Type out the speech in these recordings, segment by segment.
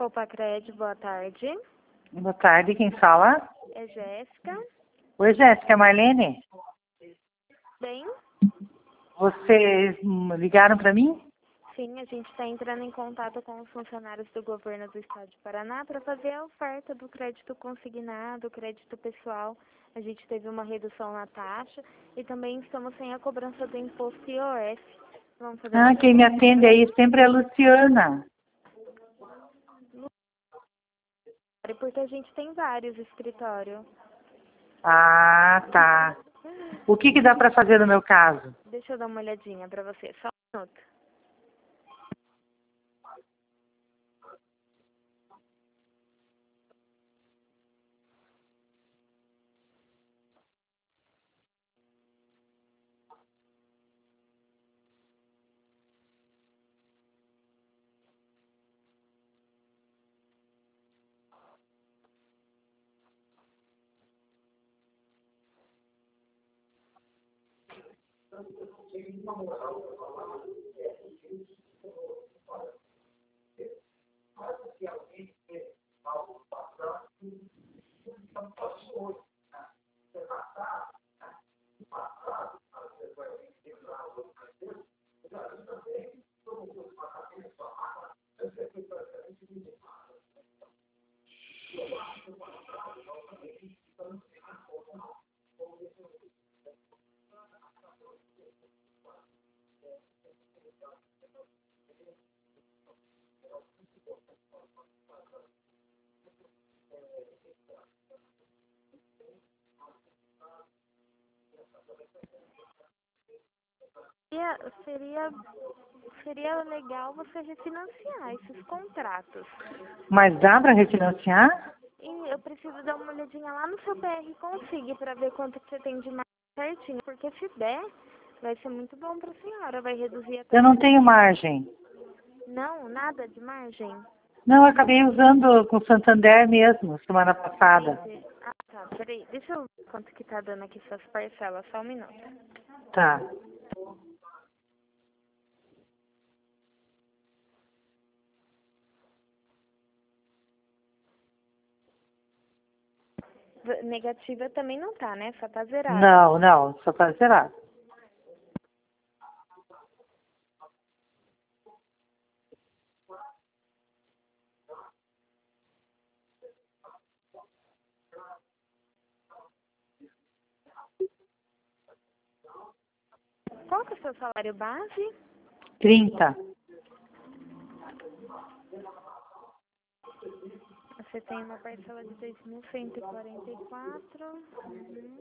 Copacred, boa tarde. Boa tarde, quem fala? É Jéssica. Oi, Jéssica, é Marlene? Bem? Vocês ligaram para mim? Sim, a gente está entrando em contato com os funcionários do governo do estado de Paraná para fazer a oferta do crédito consignado, crédito pessoal. A gente teve uma redução na taxa e também estamos sem a cobrança do imposto IOF. Vamos fazer uma Quem me atende aí sempre é a Luciana. porque a gente tem vários escritórios. Ah, tá. O que dá para fazer no meu caso? Deixa eu dar uma olhadinha para você, só um minuto. Seria legal você refinanciar esses contratos. Mas dá para refinanciar? E eu preciso dar uma olhadinha lá no seu PR Consig para ver quanto que você tem de margem certinho, porque se der, vai ser muito bom para a senhora, vai reduzir a taxa. Eu não tenho margem. Não, nada de margem? Não, eu acabei usando com o Santander mesmo, semana passada. Ah, tá, peraí, deixa eu ver quanto que tá dando aqui suas parcelas, só um minuto. Tá. Negativa também não tá, né? Só tá zerado. Não, só para zerar. Qual que é o seu salário base? 30. Você tem uma parcela de 2.144. Uhum.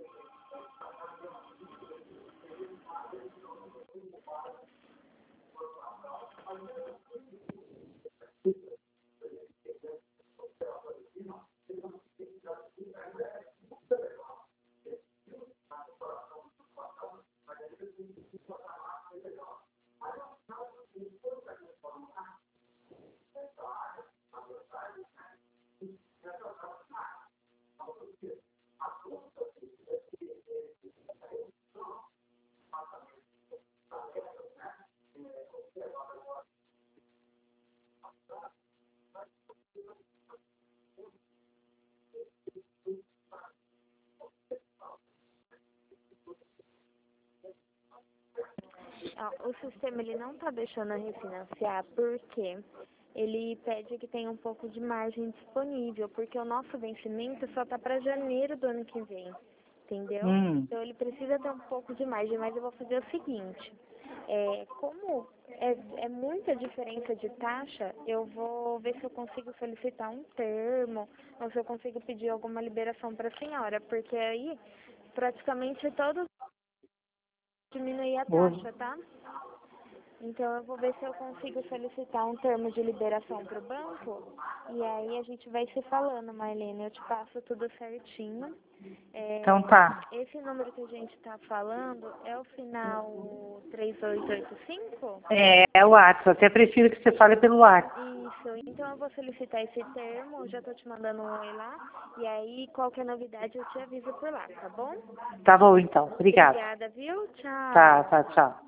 Ó, o sistema ele não está deixando a refinanciar porque ele pede que tenha um pouco de margem disponível, porque o nosso vencimento só está para janeiro do ano que vem, entendeu? Então ele precisa ter um pouco de margem, mas eu vou fazer o seguinte, como é muita diferença de taxa, eu vou ver se eu consigo solicitar um termo, ou se eu consigo pedir alguma liberação para a senhora, porque aí praticamente todos diminuir a taxa, tá? Então eu vou ver se eu consigo solicitar um termo de liberação para o banco e aí a gente vai se falando, Marlene, eu te passo tudo certinho. Então tá. Esse número que a gente está falando é o final 3885? É o WhatsApp. Até prefiro que você fale pelo WhatsApp. Isso, então eu vou solicitar esse termo, já tô te mandando um oi lá, e aí qualquer novidade eu te aviso por lá, tá bom? Tá bom, então. Obrigada. Obrigada, viu? Tchau. Tá, tchau.